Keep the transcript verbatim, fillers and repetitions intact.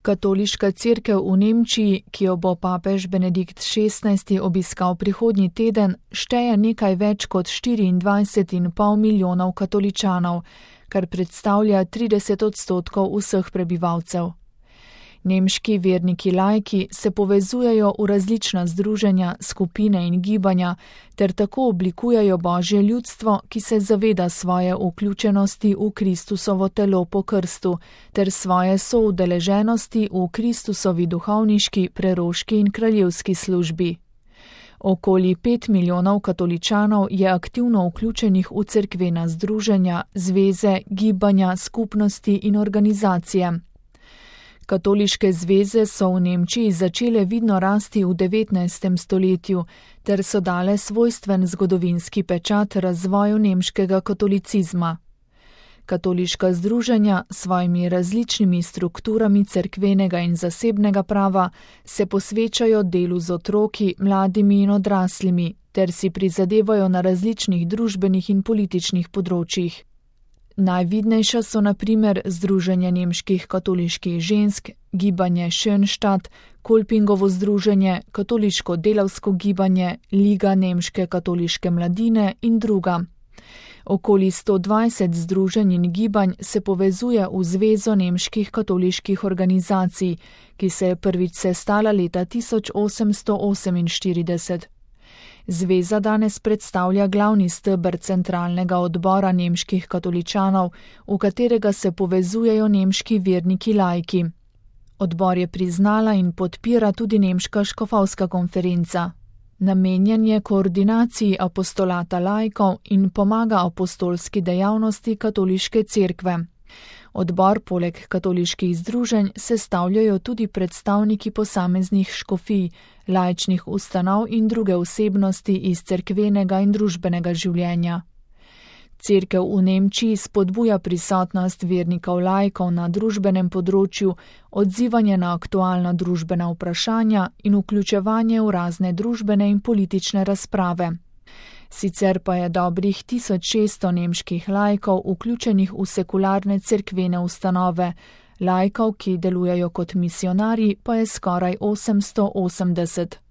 Katoliška cerkev v Nemčiji, ki jo bo papež Benedikt šestnajsti obiskal prihodnji teden, šteje nekaj več kot štiriindvajset in pol milijonov katoličanov, kar predstavlja trideset odstotkov vseh prebivalcev. Nemški verniki laiki se povezujejo v različna združenja, skupine in gibanja, ter tako oblikujejo Božje ljudstvo, ki se zaveda svoje vključenosti v Kristusovo telo po krstu, ter svoje soudeleženosti v Kristusovi duhovniški, preroški in kraljevski službi. Okoli pet milijonov katoličanov je aktivno vključenih v cerkvena združenja, zveze, gibanja, skupnosti in organizacije. Katoliške zveze so v Nemčiji začele vidno rasti v devetnajstem stoletju, ter so dale svojstven zgodovinski pečat razvoju nemškega katolicizma. Katoliška združenja s svojimi različnimi strukturami cerkvenega in zasebnega prava se posvečajo delu z otroki, mladimi in odraslimi, ter si prizadevajo na različnih družbenih in političnih področjih. Najvidnejša so na primer Združenje nemških katoliških žensk, gibanje Schönstatt, Kolpingovo združenje, katoliško delavsko gibanje, Liga nemške katoliške mladine in druga. Okoli sto dvajset združenj in gibanj se povezuje v Zvezo nemških katoliških organizacij, ki se je prvič sestala leta tisoč osemsto oseminštirideset. Zveza danes predstavlja glavni steber centralnega odbora nemških katoličanov, v katerega se povezujejo nemški verniki laiki. Odbor je priznala in podpira tudi nemška škofovska konferenca. Namenjen je koordinaciji apostolata laikov in pomaga apostolski dejavnosti katoliške cerkve. Odbor poleg katoliških združenj sestavljajo tudi predstavniki posameznih škofij, laičnih ustanov in druge osebnosti iz cerkvenega in družbenega življenja. Cerkev v Nemčiji spodbuja prisotnost vernikov laikov na družbenem področju, odzivanje na aktualna družbena vprašanja in vključevanje v razne družbene in politične razprave. Sicer pa je dobrih tisoč šeststo nemških laikov vključenih v sekularne cerkvene ustanove, laikov, ki delujejo kot misionarji, pa je skoraj osemsto osemdeset.